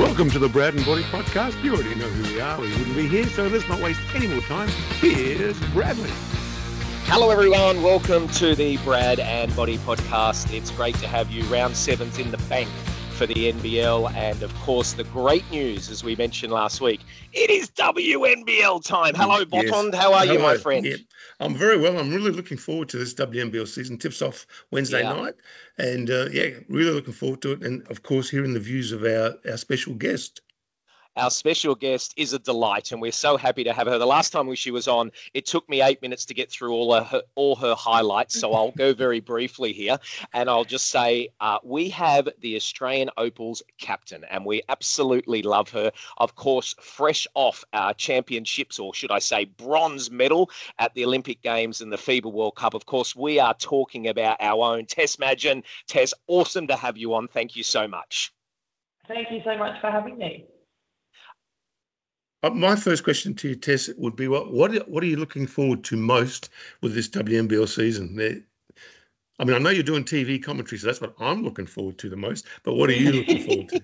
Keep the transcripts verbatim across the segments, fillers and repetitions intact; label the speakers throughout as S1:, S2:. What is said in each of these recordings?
S1: Welcome to the Brad and Body Podcast. You already know who we are. We wouldn't be here, so let's not waste any more time. Here's Bradley.
S2: Hello, everyone. Welcome to the Brad and Body Podcast. It's great to have you. Round seven's in the bank for the N B L. And, of course, the great news, as we mentioned last week, it is W N B L time. Hello, Botond.
S1: Yes.
S2: How are
S1: Hello.
S2: you, my friend?
S1: Yeah. I'm very well. I'm really looking forward to this W N B L season. Tips off Wednesday
S2: Yeah.
S1: night. And, uh, yeah, really looking forward to it. And, of course, hearing the views of our, our special guest.
S2: Our special guest is a delight, and we're so happy to have her. The last time she was on, it took me eight minutes to get through all her, all her highlights, so I'll go very briefly here, and I'll just say uh, we have the Australian Opals captain, and we absolutely love her. Of course, fresh off our championships, or should I say bronze medal at the Olympic Games and the FIBA World Cup. Of course, we are talking about our own Tess Madgen. Tess, awesome to have you on. Thank you so much.
S3: Thank you so much for having me.
S1: Uh, my first question to you, Tess, would be what what are, what are you looking forward to most with this W N B L season? I mean, I know you're doing T V commentary, so that's what I'm looking forward to the most. But what are you looking forward to?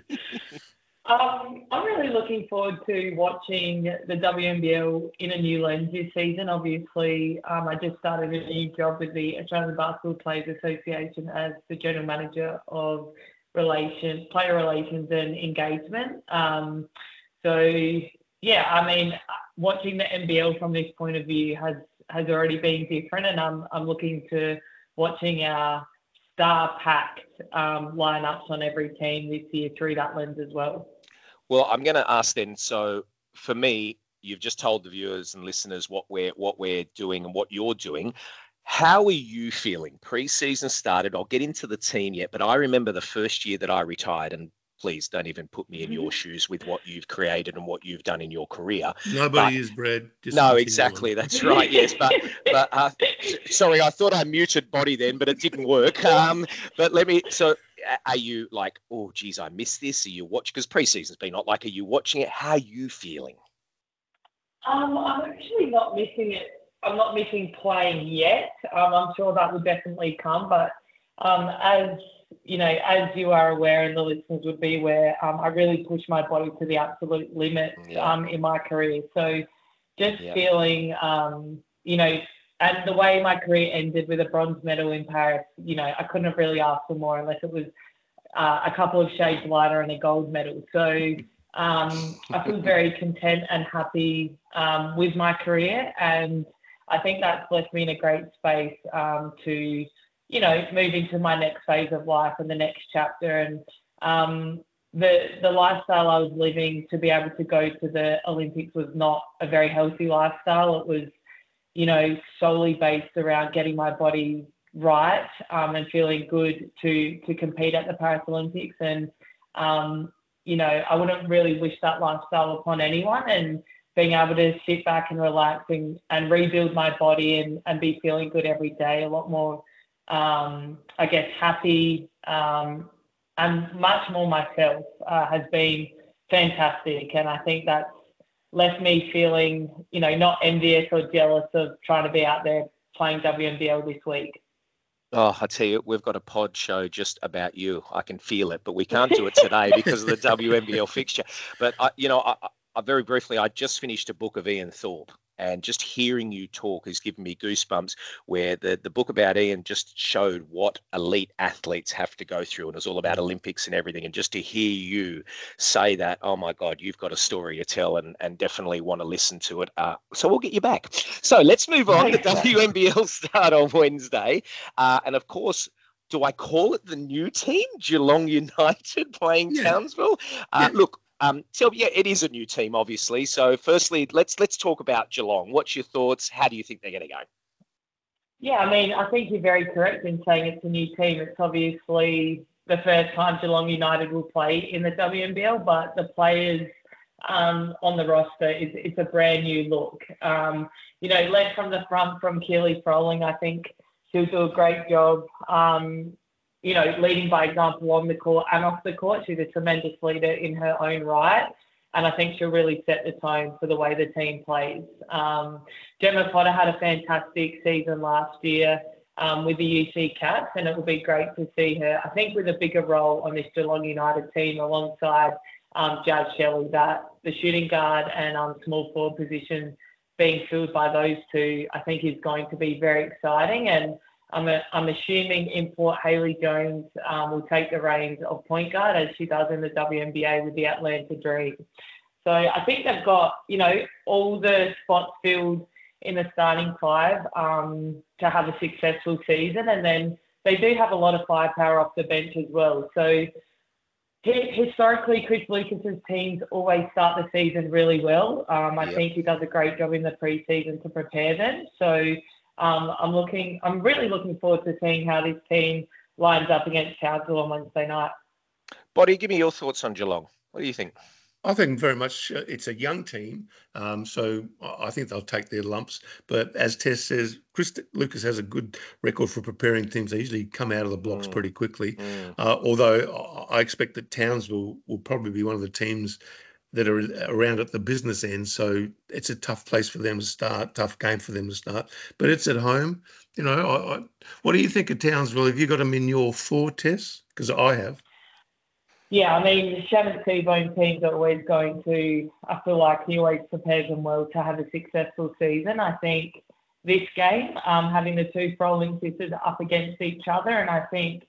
S3: Um, I'm really looking forward to watching the W N B L in a new lens this season. Obviously, um, I just started a new job with the Australian Basketball Players Association as the General Manager of Relations, Player Relations and Engagement. Um, so... Yeah, I mean, watching the N B L from this point of view has, has already been different, and I'm I'm looking to watching our star-packed um, lineups on every team this year through that lens as well.
S2: Well, I'm going to ask then. So, for me, you've just told the viewers and listeners what we're what we're doing and what you're doing. How are you feeling? Pre-season started. I'll get into the team yet, but I remember the first year that I retired, and please don't even put me in your shoes with what you've created and what you've done in your career.
S1: Nobody
S2: but,
S1: is, Brad. Just
S2: no, exactly. On. That's right. Yes, but but uh, sorry, I thought I muted Body then, but it didn't work. Um, but let me. So, are you like, oh, geez, I missed this? Are you watching? Because preseason's been not like. Are you watching it? How are you feeling?
S3: Um, I'm actually not missing it. I'm not missing playing yet. Um, I'm sure that will definitely come, but um, as you know, as you are aware and the listeners would be aware, um, I really pushed my body to the absolute limit
S2: yeah.
S3: um, in my career. So just
S2: yeah.
S3: feeling, um, you know, and the way my career ended with a bronze medal in Paris, you know, I couldn't have really asked for more unless it was uh, a couple of shades lighter and a gold medal. So um, I feel very content and happy um, with my career. And I think that's left me in a great space um, to, you know, move into my next phase of life and the next chapter. And um, the the lifestyle I was living to be able to go to the Olympics was not a very healthy lifestyle. It was, you know, solely based around getting my body right um, and feeling good to to compete at the Paris Olympics. And, um, you know, I wouldn't really wish that lifestyle upon anyone. And being able to sit back and relax and, and rebuild my body and, and be feeling good every day, a lot more Um, I guess happy um, and much more myself uh, has been fantastic. And I think that's left me feeling, you know, not envious or jealous of trying to be out there playing W N B L this week.
S2: Oh, I tell you, we've got a pod show just about you. I can feel it, but we can't do it today because of the W N B L fixture. But, I, you know, I, I, very briefly, I just finished a book of Ian Thorpe. And just hearing you talk has given me goosebumps, where the, the book about Ian just showed what elite athletes have to go through. And it was all about Olympics and everything. And just to hear you say that, oh, my God, you've got a story to tell and, and definitely want to listen to it. Uh, so we'll get you back. So let's move on. The W N B L start on Wednesday. Uh, and, of course, do I call it the new team, Geelong United playing
S1: yeah.
S2: Townsville? Uh,
S1: yeah.
S2: Look. Um, so yeah, it is a new team, obviously. So firstly, let's let's talk about Geelong. What's your thoughts? How do you think they're going to go?
S3: Yeah, I mean, I think you're very correct in saying it's a new team. It's obviously the first time Geelong United will play in the W N B L, but the players um, on the roster is it's a brand new look. Um, you know, led from the front from Keely Froling, I think she'll do a great job. Um, you know, leading by example on the court and off the court. She's a tremendous leader in her own right. And I think she'll really set the tone for the way the team plays. Um, Gemma Potter had a fantastic season last year um, with the U C Cats, and it will be great to see her, I think, with a bigger role on this Geelong United team alongside um, Jazz Shelley, that the shooting guard and um, small forward position being filled by those two, I think is going to be very exciting. And I'm, a, I'm assuming import Hayley Jones um, will take the reins of point guard as she does in the W N B A with the Atlanta Dream. So I think they've got, you know, all the spots filled in the starting five um, to have a successful season. And then they do have a lot of firepower off the bench as well. So historically, Chris Lucas's teams always start the season really well. Um, I yep. think he does a great job in the preseason to prepare them. So um, I'm looking, I'm really looking forward to seeing how this team lines up against Townsville on Wednesday night.
S2: Buddy, give me your thoughts on Geelong. What do you think?
S1: I think very much uh, it's a young team, um, so I think they'll take their lumps. But as Tess says, Chris Lucas has a good record for preparing teams. They usually come out of the blocks mm. pretty quickly. Mm. Uh, although I expect that Townsville will probably be one of the teams that are around at the business end. So it's a tough place for them to start, tough game for them to start. But it's at home. You know, I, I, what do you think of Townsville? Have you got them in your four, Tess? Because I have.
S3: Yeah, I mean, the Shannon Seabourn teams are always going to, I feel like he always prepares them well to have a successful season. I think this game, um, having the two Froling sisters up against each other, and I think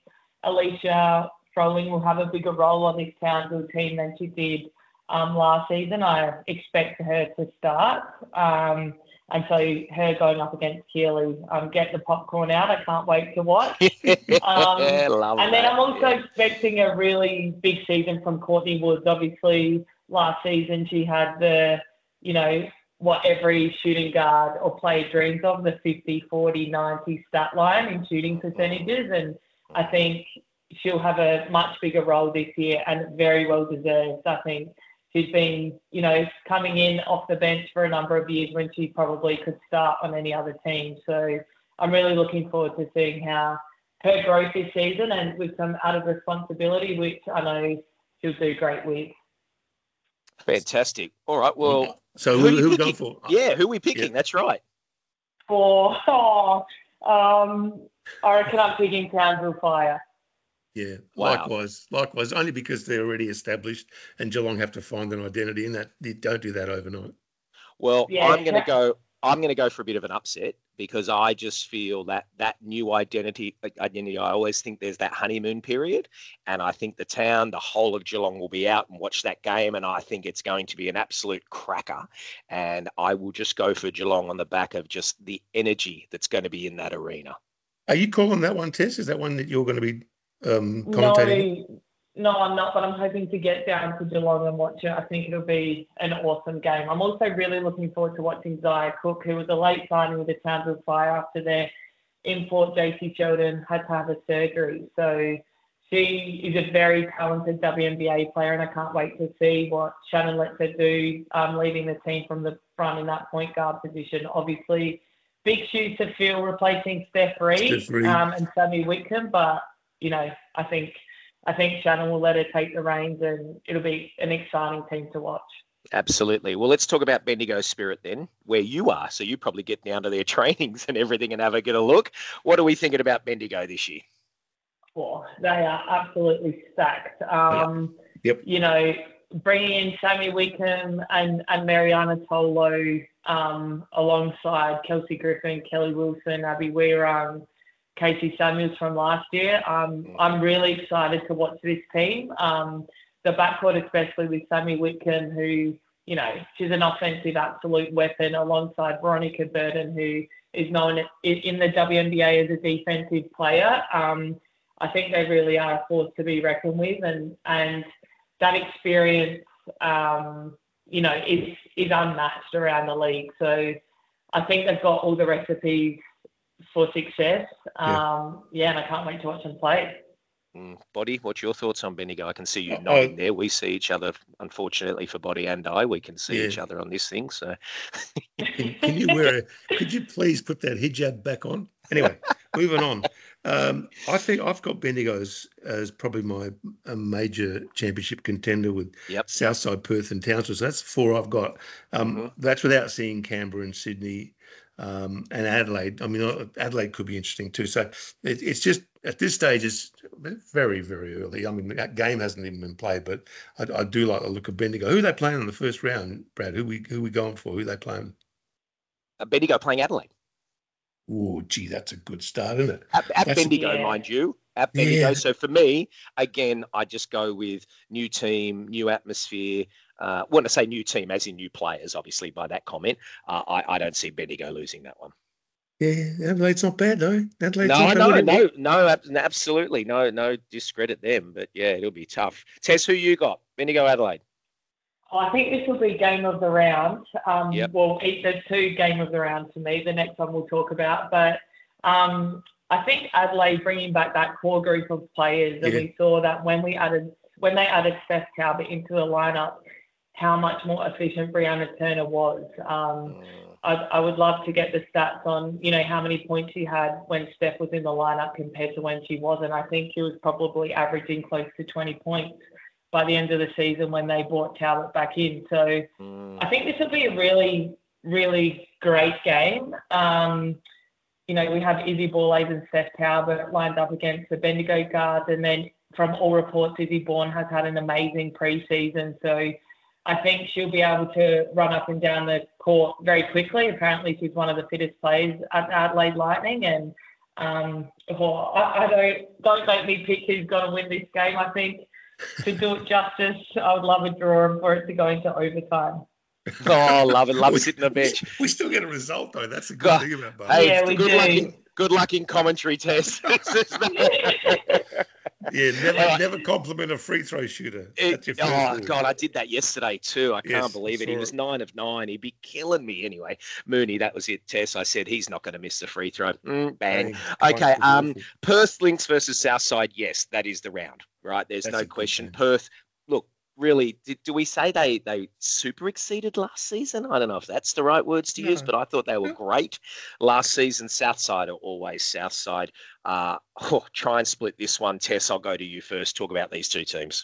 S3: Alicia Froling will have a bigger role on this Townsville team than she did um, last season. I expect her to start. Um, and so her going up against Keely, um, get the popcorn out. I can't wait to watch. Um, and then I'm also yeah. expecting a really big season from Courtney Woods. Obviously, last season she had the, you know, what every shooting guard or player dreams of, the fifty, forty, ninety stat line in shooting percentages. And I think she'll have a much bigger role this year and very well deserved. I think she's been, you know, coming in off the bench for a number of years when she probably could start on any other team. So I'm really looking forward to seeing how her growth this season, and with some added responsibility, which I know she'll do great with.
S2: Fantastic. All right. Well,
S1: so who, who, who are we going for?
S2: Yeah, who are we picking? Yeah. That's right.
S3: For, oh, um, I reckon I'm picking Townsville Fire.
S1: Yeah,
S2: wow.
S1: likewise, likewise, only because they're already established and Geelong have to find an identity, and that you don't do that overnight.
S2: Well, yeah. I'm going to go. I'm going to go for a bit of an upset because I just feel that that new identity, identity. I always think there's that honeymoon period, and I think the town, the whole of Geelong, will be out and watch that game, and I think it's going to be an absolute cracker. And I will just go for Geelong on the back of just the energy that's going to be in that arena.
S1: Are you calling that one, Tess? Is that one that you're going to be um, commentating?
S3: No. No, I'm not, but I'm hoping to get down to Geelong and watch it. I think it'll be an awesome game. I'm also really looking forward to watching Zaya Cook, who was a late signing with the Townsville Fire after their import J C Sheldon had to have a surgery. So she is a very talented W N B A player, and I can't wait to see what Shannon lets her do, um, leading the team from the front in that point guard position. Obviously, big shoes to fill replacing Steph Reed, Steph Reed. Um, and Sammy Whitcomb, but, you know, I think... I think Shannon will let her take the reins, and it'll be an exciting team to watch.
S2: Absolutely. Well, let's talk about Bendigo Spirit then, where you are. So you probably get down to their trainings and everything and have a get a look. What are we thinking about Bendigo this year?
S3: Well, they are absolutely stacked. Um,
S1: yep.
S3: You know, bringing in Sammy Wickham and, and Mariana Tolo um, alongside Kelsey Griffin, Kelly Wilson, Abby Weirang, Casey Samuels from last year. Um, I'm really excited to watch this team. Um, the backcourt, especially with Sammy Whitcomb, who, you know, she's an offensive absolute weapon, alongside Veronica Burton, who is known in the W N B A as a defensive player. Um, I think they really are a force to be reckoned with, and and that experience, um, you know, is is unmatched around the league. So I think they've got all the recipes for success.
S1: Yeah.
S3: Um, yeah, and I can't wait to watch them play.
S2: Mm, Body, what's your thoughts on Bendigo? I can see you nodding
S1: uh,
S2: there. We see each other, unfortunately for Body and I, we can see
S1: yeah.
S2: each other on this thing. So,
S1: can, can you wear a? Could you please put that hijab back on? Anyway, moving on. Um, I think I've got Bendigo as, as probably my a major championship contender with
S2: yep.
S1: Southside, Perth, and Townsville. So that's four I've got. Um,
S2: mm-hmm.
S1: That's without seeing Canberra and Sydney. Um, and Adelaide, I mean, Adelaide could be interesting too. So it, it's just at this stage, it's very, very early. I mean, that game hasn't even been played, but I, I do like the look of Bendigo. Who are they playing in the first round, Brad? Who we who we going for? Who are they playing?
S2: Uh, Bendigo playing Adelaide.
S1: Oh, gee, that's a good start, isn't it?
S2: At, at
S1: That's-
S2: Bendigo,
S3: Yeah.
S2: mind you. At Bendigo.
S1: Yeah.
S2: So for me, again, I just go with new team, new atmosphere. Uh, when I say new team, as in new players, obviously by that comment, uh, I, I don't see Bendigo losing that one.
S1: Yeah, Adelaide's not bad though. Adelaide's
S2: No,
S1: not
S2: no,
S1: bad.
S2: no, no, ab- absolutely, no, no discredit them, but yeah, it'll be tough. Tess, who you got? Bendigo, Adelaide.
S3: Oh, I think this will be game of the round. Um,
S2: Yep.
S3: Well, it- there's two game of the round for me. The next one we'll talk about, but um, I think Adelaide bringing back that core group of players, and
S1: Yeah.
S3: we saw that when we added when they added Steph Talbot into the lineup, how much more efficient Brianna Turner was. Um,
S2: Mm.
S3: I, I would love to get the stats on, you know, how many points she had when Steph was in the lineup compared to when she wasn't. I think she was probably averaging close to twenty points by the end of the season when they brought Talbot back in. So
S2: Mm.
S3: I think this will be a really, really great game. Um, you know, we have Izzy Borlase and Steph Talbot lined up against the Bendigo guards, and then from all reports, Izzy Bourne has had an amazing preseason. So I think she'll be able to run up and down the court very quickly. Apparently, she's one of the fittest players at Adelaide Lightning, and um, oh, I, I don't don't make me pick who's going to win this game. I think to do it justice, I would love a draw and for it to go into overtime.
S2: Oh, love it, love
S1: We-
S2: sitting on the bench.
S1: We still get a result though. That's the good
S2: God.
S1: thing about Bali.
S2: Hey,
S3: Yeah, we
S2: good
S3: do.
S2: luck in good luck in commentary, Tess.
S1: Yeah, never,
S2: Uh,
S1: never compliment a free throw shooter.
S2: It-
S1: That's your first
S2: oh
S1: rule.
S2: God, I did that yesterday too. I can't
S1: Yes, I
S2: believe it. He
S1: saw
S2: was
S1: it.
S2: nine of nine. He'd be killing me anyway. Mooney, that was it. Tess, I said he's not going to miss the free throw. Mm, bang.
S1: Bang.
S2: Okay,
S1: Christ, was
S2: um,
S1: awful.
S2: Perth Lynx versus Southside. Yes, that is the round, right? There's
S1: That's
S2: no
S1: a good
S2: question.
S1: game.
S2: Perth. Look, really, did, do we say they they super exceeded last season? I don't know if that's the right words to use,
S1: No.
S2: but I thought they were
S1: No.
S2: great last season. Southside are always Southside. Uh, oh, try and split this one, Tess. I'll go to you first. Talk about these two teams.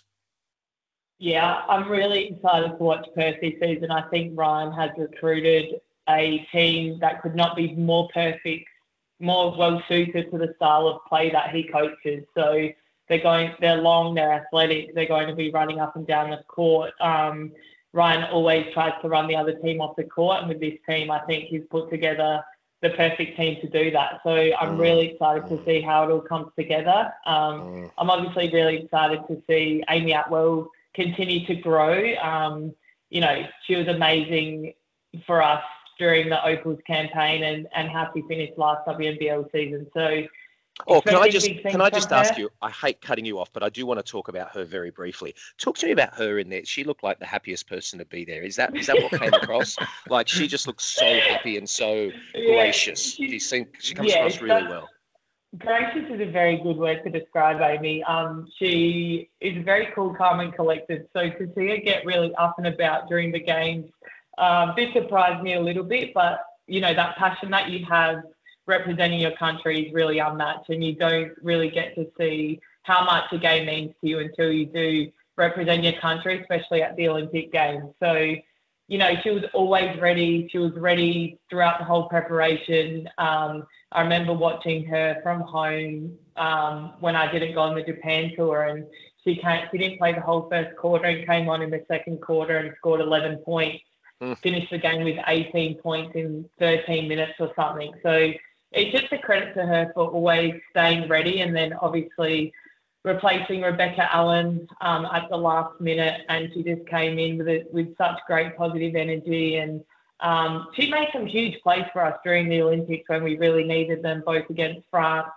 S3: Yeah, I'm really excited to watch Perth this season. I think Ryan has recruited a team that could not be more perfect, more well suited to the style of play that he coaches. So they're going, they're long, they're athletic, they're going to be running up and down the court. Um, Ryan always tries to run the other team off the court, and with this team, I think he's put together the perfect team to do that. So I'm
S2: Mm.
S3: really excited to see how it all comes together. Um,
S2: Mm.
S3: I'm obviously really excited to see Amy Atwell continue to grow. Um, you know, she was amazing for us during the Opals campaign and, and how she finished last W N B L season. So,
S2: Oh, can I
S3: expecting
S2: just
S3: big things
S2: can I
S3: from
S2: just ask
S3: her.
S2: you? I hate cutting you off, but I do want to talk about her very briefly. Talk to me about her in there. She looked like the happiest person to be there. Is that is that what came across? Like she just looks so happy and so
S3: Yeah,
S2: gracious.
S3: she-
S2: She seems she comes
S3: yeah,
S2: across really
S3: that-
S2: well.
S3: Gracious is a very good word to describe Amy. Um, she is very cool, calm, and collected. So to see her get really up and about during the games, um, this surprised me a little bit. But you know, that passion that you have representing your country is really unmatched, and you don't really get to see how much a game means to you until you do represent your country, especially at the Olympic Games. So, you know, she was always ready. She was ready throughout the whole preparation. Um, I remember watching her from home um, when I didn't go on the Japan tour, and she came. She didn't play the whole first quarter and came on in the second quarter and scored eleven points.
S2: Mm.
S3: Finished the game with eighteen points in thirteen minutes or something. So it's just a credit to her for always staying ready, and then obviously replacing Rebecca Allen um, at the last minute, and she just came in with it with such great positive energy, and um, she made some huge plays for us during the Olympics when we really needed them, both against France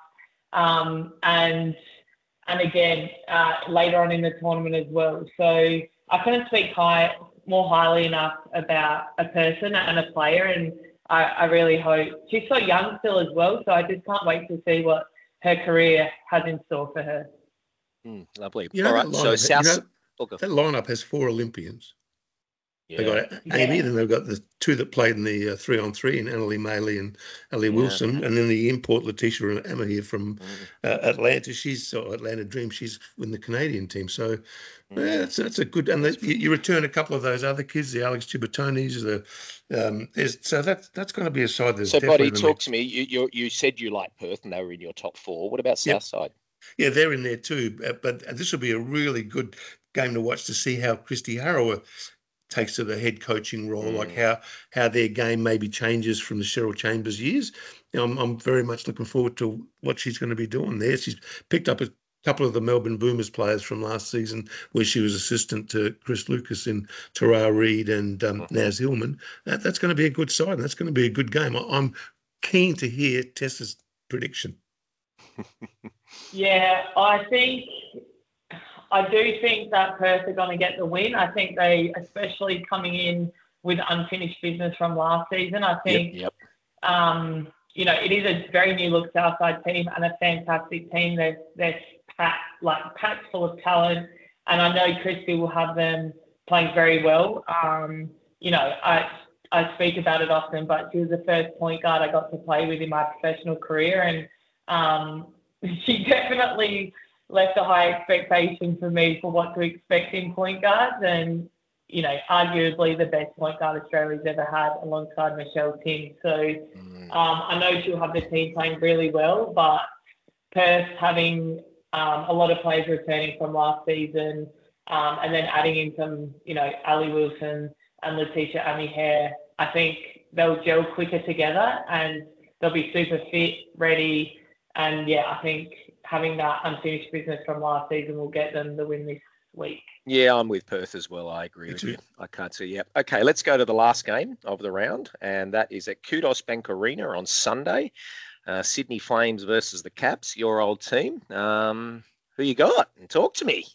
S3: um, and and again uh, later on in the tournament as well. So I couldn't speak high more highly enough about a person and a player, and I, I really hope she's so young still as well. So I just can't wait to see what her career has in store for her.
S2: Mm, lovely.
S1: You know
S2: All
S1: that
S2: right. So
S1: lineup,
S2: South.
S1: you know,
S2: oh, go.
S1: that lineup has four Olympians. They got
S2: Yeah.
S1: Amy,
S3: Yeah.
S1: then they've got the two that played in the uh, three on three, and Annalie Maley and Ali
S2: Yeah.
S1: Wilson, and then the import Letitia Emma here from
S2: Mm.
S1: uh, Atlanta. She's or Atlanta Dream. She's in the Canadian team, so
S2: Mm.
S1: yeah, that's that's a good. And the,
S2: That's
S1: you, you return a couple of those other kids, the Alex Chibatonis, the um, there's, so that's that's going to be a side that's
S2: So,
S1: definitely
S2: Buddy,
S1: in the
S2: talk
S1: mix.
S2: to me. You, you you said you like Perth, and they were in your top four. What about
S1: Yep.
S2: Southside?
S1: Yeah, they're in there too. uh, But this will be a really good game to watch to see how Christy Harrower takes to the head coaching role, like
S2: Mm.
S1: how how their game maybe changes from the Cheryl Chambers years. You know, I'm I'm very much looking forward to what she's going to be doing there. She's picked up a couple of the Melbourne Boomers players from last season, where she was assistant to Chris Lucas in Tara Reid and um,
S2: Mhm.
S1: Naz Hillman. That, that's going to be a good side, and that's going to be a good game. I, I'm keen to hear Tessa's prediction.
S3: Yeah, I think I do think that Perth are going to get the win. I think they, especially coming in with unfinished business from last season, I think,
S2: Yep.
S3: um, you know, it is a very new look Southside team and a fantastic team. They're, they're packed, like packed full of talent. And I know Christy will have them playing very well. Um, you know, I I speak about it often, but she was the first point guard I got to play with in my professional career. And um, she definitely left a high expectation for me for what to expect in point guards, and you know, arguably the best point guard Australia's ever had, alongside Michelle Tim. So
S2: Mm.
S3: um, I know she'll have the team playing really well, but Perth having um, a lot of players returning from last season, um, and then adding in some, you know, Ali Wilson and Letitia Amy Hare, I think they'll gel quicker together and they'll be super fit, ready, and yeah, I think having that unfinished business from last season will get them the win this week.
S2: Yeah, I'm with Perth as well. I agree
S1: Me
S2: with
S1: too.
S2: you. I can't see. Yeah. Okay, let's go to the last game of the round, and that is at Kudos Bank Arena on Sunday. Uh, Sydney Flames versus the Caps, your old team. Um, who you got? And talk to me.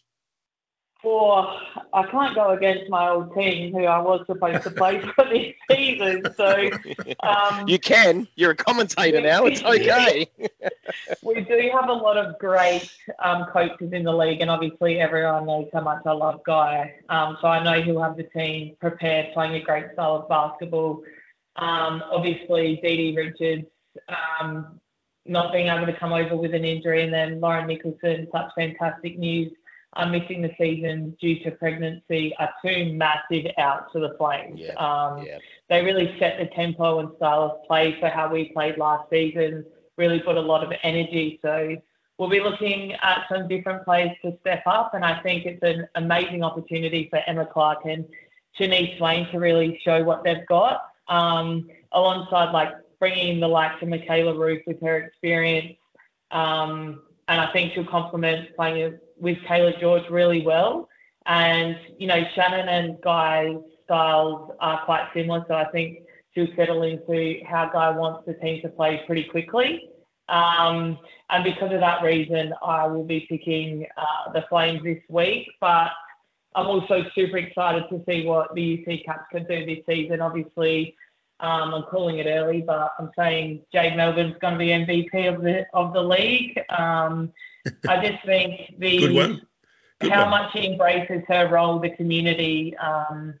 S3: For I can't go against my old team, who I was supposed to play for this season. So um,
S2: You can. You're a commentator now. It's okay.
S3: we do have a lot of great um, coaches in the league, and obviously everyone knows how much I love Guy. Um, so I know he'll have the team prepared, playing a great style of basketball. Um, obviously, Dee Dee Richards um, not being able to come over with an injury, and then Lauren Nicholson, such fantastic news. I'm missing the season due to pregnancy, are two massive outs for the Flames.
S2: Yeah,
S3: um,
S2: yeah.
S3: They really set the tempo and style of play for how we played last season, really put a lot of energy. So we'll be looking at some different players to step up, and I think it's an amazing opportunity for Emma Clark and Shanice Swain to really show what they've got, um, alongside like bringing in the likes of Michaela Roof with her experience. Um, and I think she'll complement playing with Kayla George really well. And, you know, Shannon and Guy's styles are quite similar, so I think she'll settle into how Guy wants the team to play pretty quickly. Um, and because of that reason, I will be picking uh, the Flames this week. But I'm also super excited to see what the U C Caps can do this season. Obviously, um, I'm calling it early, but I'm saying Jade Melbourne's going to be M V P of the of the league. Um, I just think the
S1: Good one. Good
S3: how
S1: one.
S3: much she embraces her role, the community, um,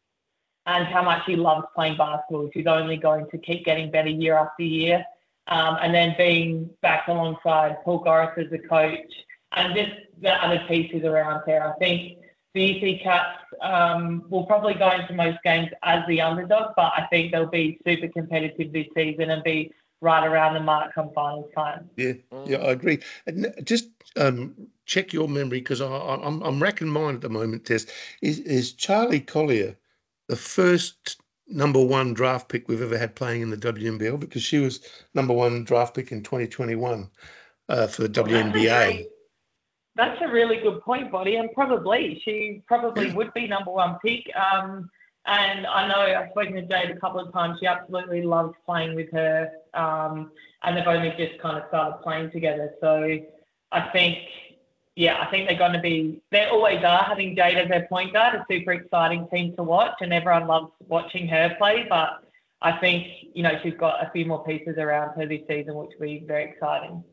S3: and how much she loves playing basketball. She's only going to keep getting better year after year. Um, and then being back alongside Paul Goris as a coach, and just the other pieces around her. I think the U C Caps um, will probably go into most games as the underdog, but I think they'll be super competitive this season and be right around the mark come finals time.
S1: Yeah, yeah, I agree. And just um, check your memory, because I'm I'm racking mine at the moment. Tess, is is Charlie Collier the first number one draft pick we've ever had playing in the W N B L? Because she was number one draft pick in twenty twenty-one uh, for the W N B A.
S3: That's a, great, that's a really good point, Buddy, and probably she probably
S1: Yeah.
S3: would be number one pick. Um, and I know I've spoken to Jade a couple of times. She absolutely loves playing with her, um, and they've only just kind of started playing together. So I think, yeah, I think they're going to be, they always are, having Jade as their point guard, a super exciting team to watch, and everyone loves watching her play. But I think, you know, she's got a few more pieces around her this season, which will be very exciting.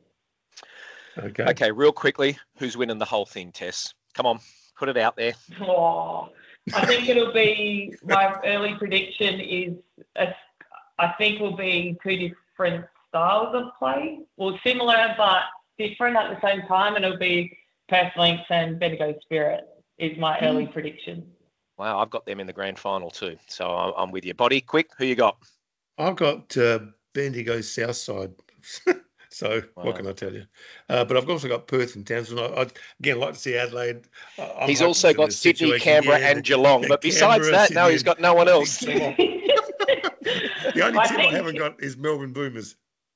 S1: Okay.
S2: Okay, real quickly, who's winning the whole thing, Tess? Come on, put it out there.
S3: Oh, I think it'll be, my early prediction is, a, I think will be two different styles of play. Well, similar but different at the same time, and it'll be Perth Lynx and Bendigo Spirit is my mm. early prediction.
S2: Wow, I've got them in the grand final too. So I'm, I'm with you. Body, quick, who you got?
S1: I've got uh, Bendigo Southside. So wow. What can I tell you? Uh, but I've also got Perth and Townsville. I, I'd again like to see Adelaide. I'm
S2: he's also got Sydney, Canberra, yeah, and Geelong. But besides Canberra, that, Sydney, no, he's got no one else.
S1: The only I team think... I haven't got is Melbourne Boomers.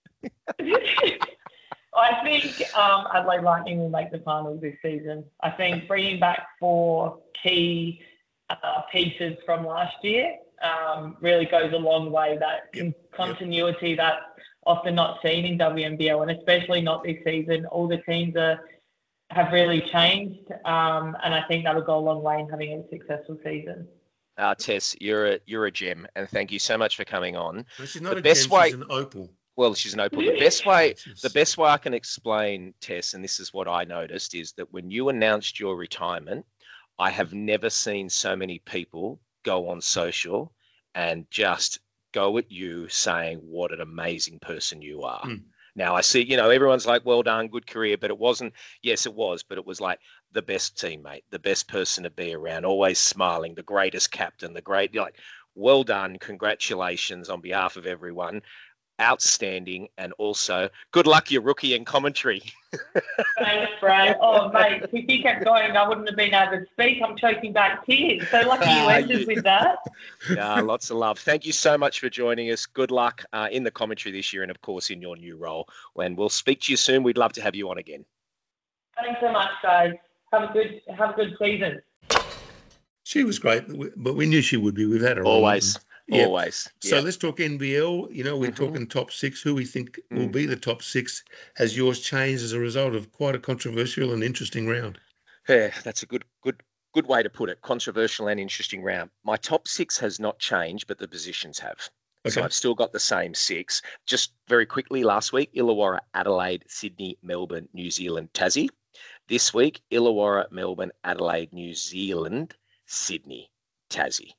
S3: I think um, Adelaide Lightning will make the finals this season. I think bringing back four key uh, pieces from last year um, really goes a long way. That yep. continuity yep. that. Often not seen in W N B L, and especially not this season. All the teams are have really changed, um, and I think that'll go a long way in having a successful season.
S2: Uh, Tess, you're a you're a gem, and thank you so much for coming on.
S1: No, she's not
S2: the
S1: a
S2: best
S1: gem,
S2: way,
S1: she's an opal.
S2: Well, she's an opal. The best way, the best way I can explain, Tess, and this is what I noticed, is that when you announced your retirement, I have never seen so many people go on social and just go at you saying what an amazing person you are. Mm. Now I see, you know, everyone's like, well done, good career, but it wasn't, yes, it was, but it was like the best teammate, the best person to be around, always smiling, the greatest captain, the great, like, well done. Congratulations on behalf of everyone. Outstanding. And also good luck, your rookie and commentary.
S3: Thanks, Brad. Oh, mate, if you kept going, I wouldn't have been able to speak. I'm choking back tears. So lucky you ended with that.
S2: Yeah, lots of love. Thank you so much for joining us. Good luck uh, in the commentary this year and, of course, in your new role. And we'll speak to you soon. We'd love to have you on again.
S3: Thanks so much, guys. Have a good, have a good season.
S1: She was great, but we knew she would be. We've had her
S2: always.
S1: On.
S2: Yep. Always.
S1: So
S2: yep.
S1: Let's talk N B L. You know, we're mm-hmm. talking top six. Who we think mm. will be the top six? Has yours changed as a result of quite a controversial and interesting round?
S2: Yeah, that's a good, good, good way to put it. Controversial and interesting round. My top six has not changed, but the positions have. Okay. So I've still got the same six. Just very quickly, last week, Illawarra, Adelaide, Sydney, Melbourne, New Zealand, Tassie. This week, Illawarra, Melbourne, Adelaide, New Zealand, Sydney, Tassie.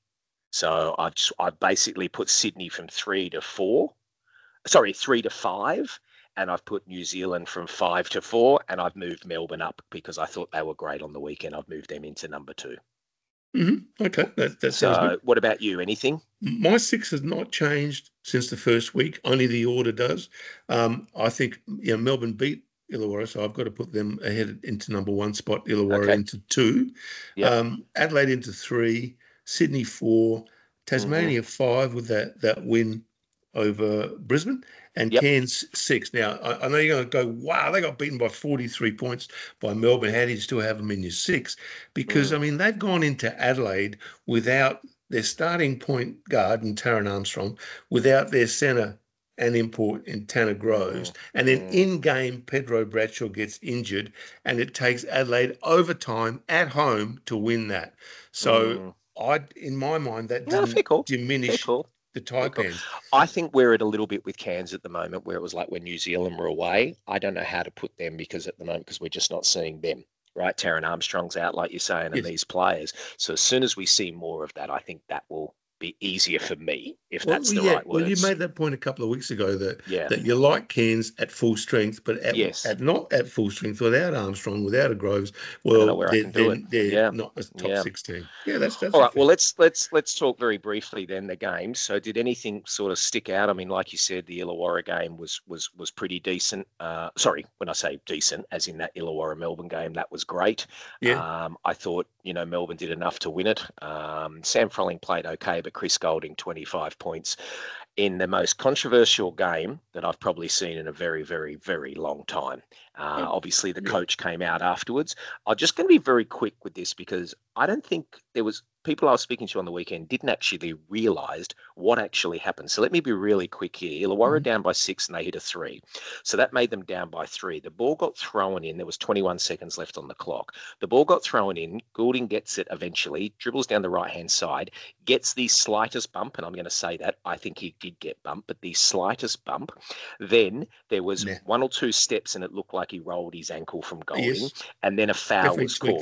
S2: So I've, just, I've basically put Sydney from three to four, sorry, three to five, and I've put New Zealand from five to four, and I've moved Melbourne up because I thought they were great on the weekend. I've moved them into number two.
S1: Mm-hmm. Okay, that, that sounds
S2: so
S1: good.
S2: What about you? Anything?
S1: My six has not changed since the first week. Only the order does. Um, I think you know Melbourne beat Illawarra, so I've got to put them ahead into number one spot. Illawarra okay. into two, yep. um, Adelaide into three. Sydney four, Tasmania mm-hmm. five with that that win over Brisbane, and yep. Cairns six. Now, I, I know you're going to go, wow, they got beaten by forty-three points by Melbourne. How do you still have them in your six? Because, mm. I mean, they've gone into Adelaide without their starting point guard in Taran Armstrong, without their centre and import in Tanner Groves. Mm. And then mm. in-game, Pedro Bradshaw gets injured, and it takes Adelaide overtime at home to win that. So... Mm. I, in my mind, that didn't no, cool. diminish cool. the Taipans.
S2: Cool. I think we're at a little bit with Cairns at the moment, where it was like when New Zealand were away. I don't know how to put them because at the moment, because we're just not seeing them, right? Taran Armstrong's out, like you're saying, and yes. these players. So as soon as we see more of that, I think that will be easier for me, if well, that's the
S1: yeah.
S2: right word.
S1: Well, you made that point a couple of weeks ago that
S2: yeah.
S1: that you like Cairns at full strength, but at,
S2: yes.
S1: at not at full strength, without Armstrong, without a Groves, well, they're, they're, they're
S2: yeah.
S1: not a top yeah. six team. Yeah, that's that's
S2: all right. Well, let's let's let's talk very briefly then the games. So, did anything sort of stick out? I mean, like you said, the Illawarra game was was was pretty decent. Uh, sorry, when I say decent, as in that Illawarra Melbourne game, that was great.
S1: Yeah.
S2: Um, I thought you know Melbourne did enough to win it. Um, Sam Frolling played okay, but Chris Golding twenty-five points in the most controversial game that I've probably seen in a very, very, very long time. Uh, obviously, the coach came out afterwards. I'm just going to be very quick with this because I don't think there was people I was speaking to on the weekend didn't actually realise what actually happened. So let me be really quick here. Illawarra mm-hmm. down by six and they hit a three. So that made them down by three. The ball got thrown in. There was twenty-one seconds left on the clock. The ball got thrown in. Goulding gets it eventually, dribbles down the right-hand side, gets the slightest bump, and I'm going to say that. I think he did get bumped, but the slightest bump. Then there was nah. one or two steps and it looked like he rolled his ankle from Goulding, yes. and then a foul Definitely was called. It.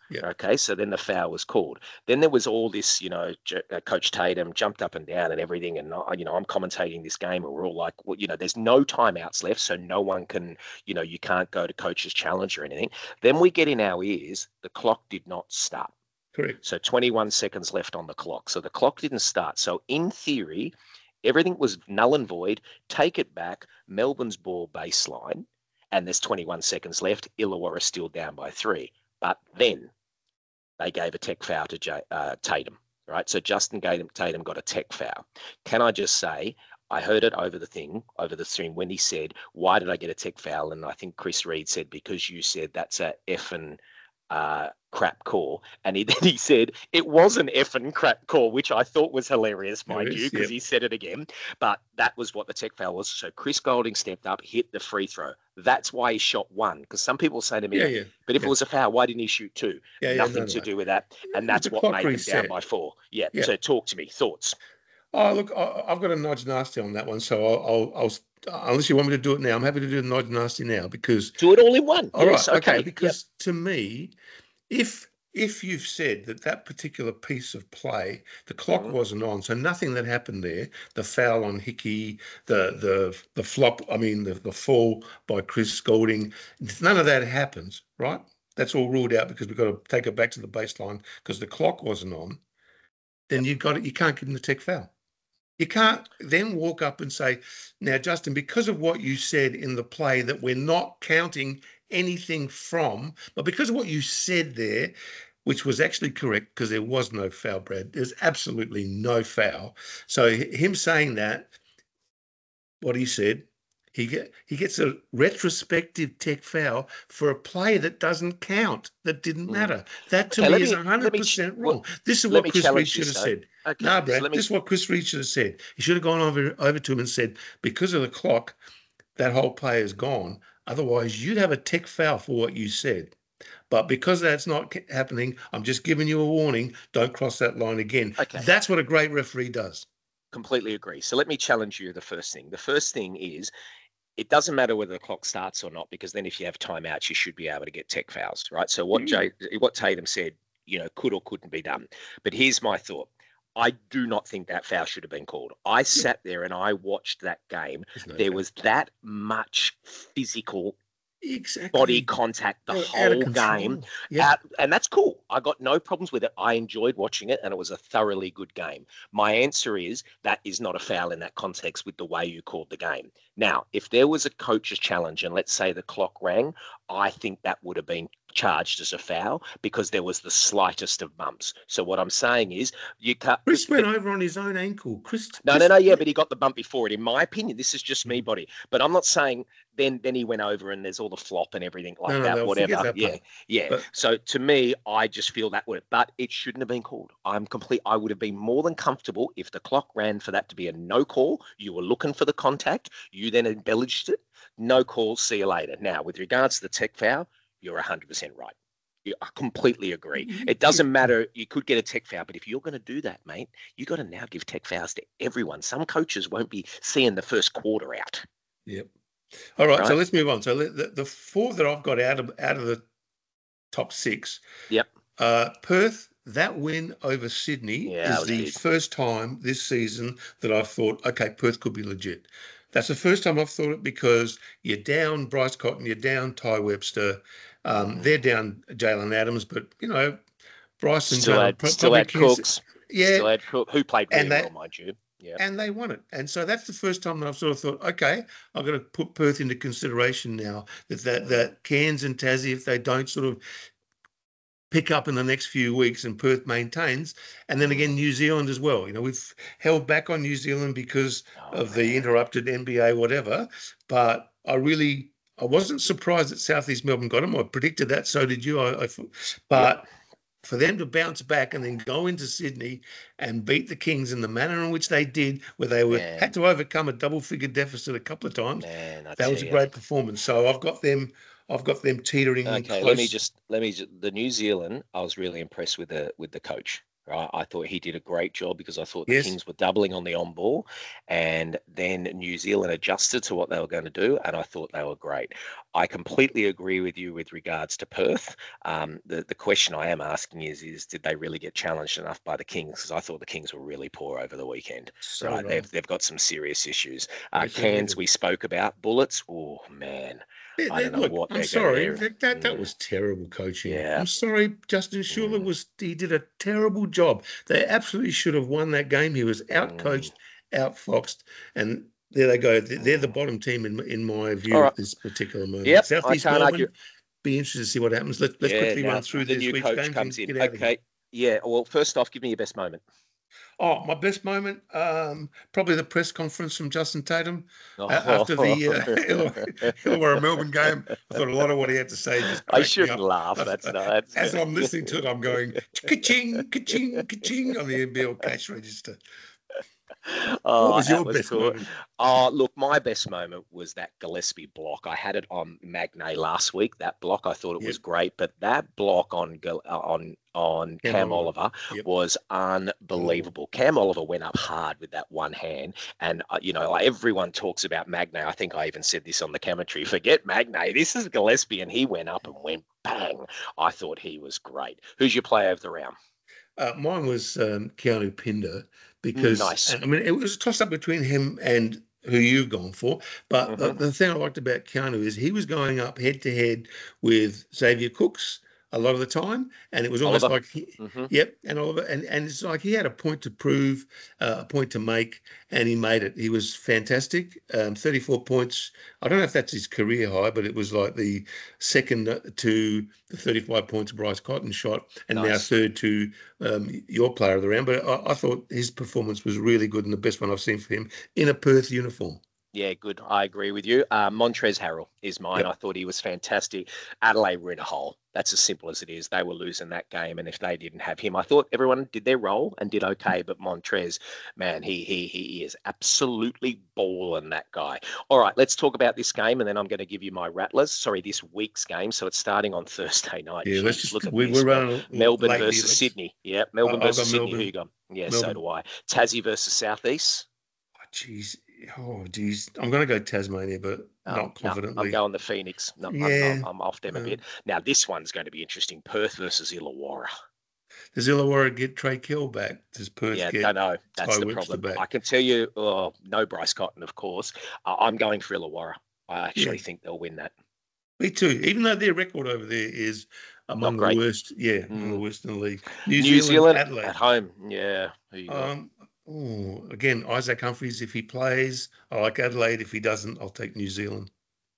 S1: Yeah.
S2: Okay, so then the foul was called. Then there was all this, you know, J- uh, Coach Tatum jumped up and down and everything. And, uh, you know, I'm commentating this game and we're all like, well, you know, there's no timeouts left. So no one can, you know, you can't go to coach's challenge or anything. Then we get in our ears, the clock did not start.
S1: Correct.
S2: So twenty-one seconds left on the clock. So the clock didn't start. So in theory, everything was null and void. Take it back, Melbourne's ball baseline, and there's twenty-one seconds left. Illawarra still down by three. But then they gave a tech foul to J- uh, Tatum, right? So Justin Tatum got a tech foul. Can I just say, I heard it over the thing, over the stream when he said, why did I get a tech foul? And I think Chris Reed said, because you said that's a effing uh, crap call. And he, then he said, it was an effing crap call, which I thought was hilarious, mind you, because yep. he said it again. But that was what the tech foul was. So Chris Golding stepped up, hit the free throw. That's why he shot one. Because some people say to me,
S1: yeah, yeah,
S2: but if
S1: yeah.
S2: it was a foul, why didn't he shoot two?
S1: Yeah,
S2: Nothing
S1: yeah, no,
S2: to
S1: no.
S2: do with that. And that's what made reset. them down by four. Yeah, yeah. So talk to me. Thoughts?
S1: Oh, look, I, I've got a nudge nasty on that one. So I'll, I'll, I'll, unless you want me to do it now, I'm happy to do the nudge nasty now because.
S2: Do it all in one.
S1: All
S2: yes,
S1: right.
S2: Okay.
S1: okay because
S2: yep.
S1: to me, if if you've said that that particular piece of play, the clock mm-hmm. wasn't on, so nothing that happened there, the foul on Hickey, the the the flop, I mean, the, the fall by Chris Golding, none of that happens, right? That's all ruled out because we've got to take it back to the baseline because the clock wasn't on. Then you've got it, you can't give him the tech foul. You can't then walk up and say, now, Justin, because of what you said in the play that we're not counting anything from, but because of what you said there, which was actually correct because there was no foul, Brad. There's absolutely no foul. So him saying that, what he said, he get, he gets a retrospective tech foul for a play that doesn't count, that didn't matter. That to
S2: okay,
S1: me
S2: me,
S1: is one hundred percent
S2: me,
S1: wrong.
S2: well,
S1: this is what Chris Reed should
S2: this,
S1: have
S2: though.
S1: said.
S2: Okay,
S1: No, Brad,
S2: so me...
S1: this is what Chris Reed should have said. He should have gone over, over to him and said, because of the clock, that whole play is gone. Otherwise, you'd have a tech foul for what you said. But because that's not happening, I'm just giving you a warning. Don't cross that line again.
S2: Okay.
S1: That's what a great referee does.
S2: Completely agree. So let me challenge you the first thing. The first thing is it doesn't matter whether the clock starts or not, because then if you have timeouts, you should be able to get tech fouls, right? So what, mm. Jay, what Tatum said, you know, could or couldn't be done. But here's my thought. I do not think that foul should have been called. I sat there and I watched that game. No there foul. was that much physical
S1: Exactly.
S2: body contact the They're whole game. Yep. Out, and that's cool. I got no problems with it. I enjoyed watching it and it was a thoroughly good game. My answer is that is not a foul in that context with the way you called the game. Now, if there was a coach's challenge and let's say the clock rang, I think that would have been charged as a foul because there was the slightest of bumps. So what I'm saying is you can't.
S1: Chris went over on his own ankle. Chris.
S2: No,
S1: Chris,
S2: no, no. Yeah, but he got the bump before it. In my opinion, this is just me, buddy. But I'm not saying then then he went over and there's all the flop and everything like
S1: no,
S2: that,
S1: no,
S2: whatever.
S1: That
S2: yeah, yeah. But, so to me, I just feel that would. But it shouldn't have been called. I'm complete. I would have been more than comfortable if the clock ran for that to be a no call. You were looking for the contact. You then embellished it. No call. See you later. Now, with regards to the tech foul, you're one hundred percent right. I completely agree. It doesn't matter. You could get a tech foul, but if you're going to do that, mate, you got to now give tech fouls to everyone. Some coaches won't be seeing the first quarter out.
S1: Yep. All right, right. So let's move on. So the, the four that I've got out of out of the top six.
S2: Yep.
S1: Uh, Perth, that win over Sydney
S2: yeah,
S1: is the
S2: big.
S1: first time this season that I've thought, okay, Perth could be legit. That's the first time I've thought it because you're down Bryce Cotton, you're down Ty Webster. Um, mm. They're down Jalen Adams, but, you know, Bryce and
S2: still
S1: Jalen.
S2: Had, still had Cooks.
S1: Yeah.
S2: Still had Cook, who played really
S1: they,
S2: well, mind you. Yeah.
S1: And they won it. And so that's the first time that I've sort of thought, okay, I've got to put Perth into consideration now that, that, that Cairns and Tassie, if they don't sort of pick up in the next few weeks and Perth maintains, and then again New Zealand as well. You know, we've held back on New Zealand because oh, of man. the interrupted N B A, whatever. But I really, I wasn't surprised that Southeast Melbourne got them. I predicted that, so did you. I, I but yep. for them to bounce back and then go into Sydney and beat the Kings in the manner in which they did, where they were man. had to overcome a double-figure deficit a couple of times,
S2: man,
S1: that was a
S2: you.
S1: great performance. So I've got them. I've got them teetering.
S2: Okay,
S1: close.
S2: let me just let me just, the New Zealand. I was really impressed with the with the coach. Right, I thought he did a great job because I thought the
S1: Yes.
S2: Kings were doubling on the on ball, and then New Zealand adjusted to what they were going to do, and I thought they were great. I completely agree with you with regards to Perth. Um, the the question I am asking is is did they really get challenged enough by the Kings? Because I thought the Kings were really poor over the weekend.
S1: So
S2: right,
S1: wrong.
S2: they've they've got some serious issues. Uh,
S1: They certainly
S2: Cairns
S1: do.
S2: we spoke about. Bullets, oh man,
S1: They-
S2: I
S1: they-
S2: don't know
S1: look,
S2: what
S1: I'm
S2: they're
S1: sorry.
S2: going to.
S1: That, that, that
S2: Mm,
S1: was terrible coaching.
S2: yeah.
S1: I'm sorry. Justin Schuller
S2: Mm,
S1: was, he did a terrible job. They absolutely should have won that game. He was
S2: mm,
S1: outcoached, outfoxed, and there they go. They're, they're the
S2: mm.
S1: bottom team in, in my
S2: All
S1: view
S2: right.
S1: at this particular moment.
S2: Yep, I
S1: Southeast
S2: can't argue.
S1: Melbourne, be interested to see what happens. Let's, let's
S2: Yeah,
S1: quickly
S2: now
S1: run through
S2: the
S1: this
S2: new
S1: week's
S2: coach
S1: games
S2: comes
S1: and
S2: in.
S1: get out of here.
S2: Okay. Yeah. Well, first off, give me your best moment.
S1: Oh, my best moment, um, probably the press conference from Justin Tatum uh,
S2: Oh.
S1: after the uh, Illawarra Illawarra Melbourne game. I thought a lot of what he had to say just
S2: I
S1: cracked me
S2: shouldn't
S1: up.
S2: laugh. That's not. That's
S1: As I'm listening to it, I'm going ka-ching, ka-ching, ka-ching on the N B L cash register. What
S2: Oh,
S1: was
S2: that
S1: your
S2: was
S1: best
S2: cool.
S1: moment?
S2: Oh, look, my best moment was that Gillespie block. I had it on Magnay last week. That block, I thought it was
S1: Yep.
S2: great, but that block on Gil- uh, on on
S1: Cam
S2: Cam
S1: Oliver.
S2: Oliver
S1: Yep.
S2: was unbelievable. Cam Oliver went up hard with that one hand, and uh, you know, like everyone talks about Magnay. I think I even said this on the commentary. Forget Magnay. This is Gillespie, and he went up and went bang. I thought he was great. Who's your player of the round?
S1: Uh, mine was um, Keanu Pinder because,
S2: Nice.
S1: and, I mean, it was a toss up between him and who you've gone for. But the,
S2: Mhm.
S1: the thing I liked about Keanu is he was going up head to head with Xavier Cooks a lot of the time, and it was almost
S2: Oliver.
S1: like, he,
S2: hmm
S1: yep, and Oliver, and, and it's like he had a point to prove, uh, a point to make, and he made it. He was fantastic. Um, thirty-four points. I don't know if that's his career high, but it was like the second to the thirty-five points Bryce Cotton shot, and now
S2: Nice.
S1: third to um, your player of the round. But I, I thought his performance was really good and the best one I've seen for him in a Perth uniform.
S2: Yeah, good. I agree with you. Uh, Montrez Harrell is mine.
S1: Yep.
S2: I thought he was fantastic. Adelaide were in a hole. That's as simple as it is. They were losing that game, and if they didn't have him, I thought everyone did their role and did okay. But Montrez, man, he he he is absolutely balling, that guy. All right, let's talk about this game, and then I'm going to give you my rattlers. Sorry, this week's game. So it's starting on Thursday night.
S1: Yeah,
S2: Jeez,
S1: let's just
S2: look at
S1: we,
S2: this,
S1: we're
S2: man.
S1: running
S2: Melbourne
S1: late here.
S2: versus
S1: Let's-
S2: Sydney. Yeah, Melbourne
S1: I've got
S2: versus Sydney.
S1: Melbourne.
S2: Who you got? Yeah,
S1: Melbourne.
S2: so do I. Tassie versus Southeast.
S1: Oh, jeez. Oh, geez. I'm going to go Tasmania, but
S2: Um,
S1: not
S2: no,
S1: confidently.
S2: I'm going the Phoenix. No, I'm-
S1: Yeah,
S2: I'm, I'm off them a
S1: um,
S2: bit. Now, this one's going to be interesting. Perth versus Illawarra.
S1: Does Illawarra get Trey Kell back? Does Perth
S2: Yeah,
S1: get
S2: don't know. That's
S1: Ty
S2: the
S1: Webster
S2: problem.
S1: back?
S2: I can tell you, oh, no Bryce Cotton, of course. Uh, I'm going for Illawarra. I actually
S1: Yeah.
S2: think they'll win that.
S1: Me too. Even though their record over there is among
S2: Not
S1: the
S2: great.
S1: worst, yeah, among the
S2: Mm.
S1: worst in the league. New,
S2: New
S1: Zealand,
S2: Zealand
S1: Adelaide.
S2: at home. Yeah. Who you got?
S1: Um, oh, again, Isaac Humphries, if he plays, I like Adelaide. If he doesn't, I'll take New Zealand.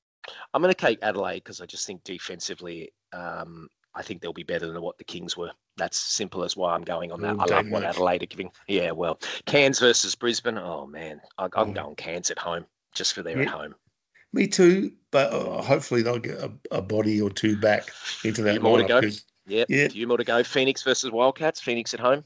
S2: I'm going to take Adelaide because I just think defensively, um, I think they'll be better than what the Kings were. That's simple as why I'm going on that.
S1: Oh,
S2: I love
S1: don't
S2: what
S1: know.
S2: Adelaide are giving. Yeah, well, Cairns versus Brisbane. Oh, man. I, I'm
S1: Oh.
S2: going Cairns at home just for their
S1: Yeah.
S2: at home.
S1: Me too, but uh, hopefully they'll get a, a body or two back into that
S2: Few more to
S1: lineup.
S2: go.
S1: 'cause-
S2: Yep.
S1: Yeah.
S2: A few more to go. Phoenix versus Wildcats. Phoenix at home.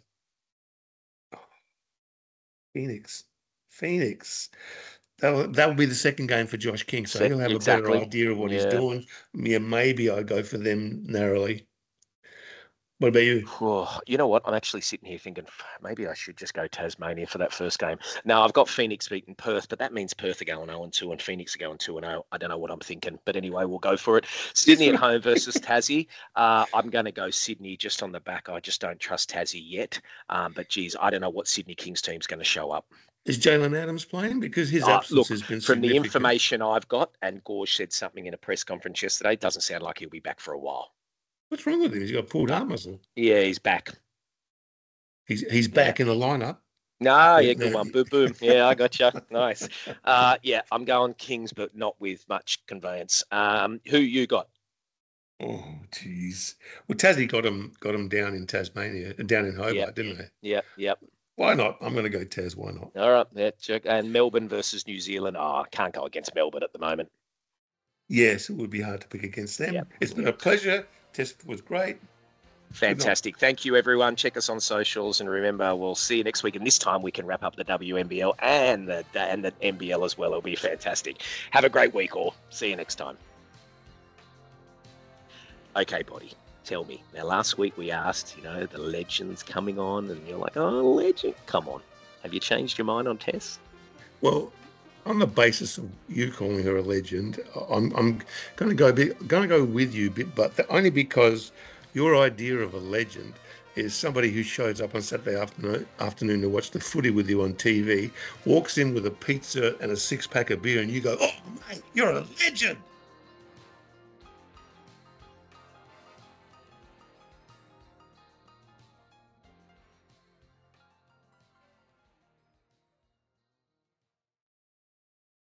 S1: Phoenix, Phoenix. That'll that'll be the second game for Josh King, so
S2: Se-
S1: he'll have a
S2: exactly.
S1: better idea of what he's
S2: Yeah.
S1: doing. Yeah, maybe I go for them narrowly. What about you?
S2: Oh, you know what? I'm actually sitting here thinking maybe I should just go Tasmania for that first game. Now I've got Phoenix beating Perth, but that means Perth are going oh and two and Phoenix are going two and oh. I don't know what I'm thinking, but anyway, we'll go for it. Sydney at home versus Tassie. Uh, I'm going to go Sydney just on the back. I just don't trust Tassie yet. Um, but geez, I don't know what Sydney Kings team's going to show up.
S1: Is Jalen Adams playing? Because his
S2: Uh,
S1: absence
S2: look,
S1: has been
S2: From the
S1: significant.
S2: information I've got, and Gorge said something in a press conference yesterday, it doesn't sound like he'll be back for a while.
S1: What's wrong with him? He's got pulled arm muscle.
S2: Yeah, he's back.
S1: He's he's back in the lineup.
S2: No,
S1: Yeah,
S2: yeah, good
S1: no.
S2: one. Boom, boom. Yeah, I got you. Nice. Uh, yeah, I'm going Kings, but not with much conveyance. Um, who you got?
S1: Oh, jeez. Well, Tassie got him got him down in Tasmania, down in Hobart,
S2: Yep.
S1: didn't they?
S2: Yep, yep.
S1: Why not? I'm going to go Tas. Why not?
S2: All right. Yeah, check. And Melbourne versus New Zealand. Oh, I can't go against Melbourne at the moment.
S1: Yes, it would be hard to pick against them.
S2: Yep.
S1: It's been a pleasure. Test was great.
S2: Fantastic. Thank you, everyone. Check us on socials, and remember, we'll see you next week. And this time, we can wrap up the W N B L and the and the N B L as well. It'll be fantastic. Have a great week, all. See you next time. Okay, buddy. Tell me. Now, last week we asked, you know, the legends coming on, and you're like, oh, legend. Come on. Have you changed your mind on Tess?
S1: Well, on the basis of you calling her a legend, I'm I'm going to go a bit, going to go with you a bit, but only because your idea of a legend is somebody who shows up on Saturday afternoon afternoon to watch the footy with you on T V, walks in with a pizza and a six pack of beer, and you go, "Oh, mate, you're a legend."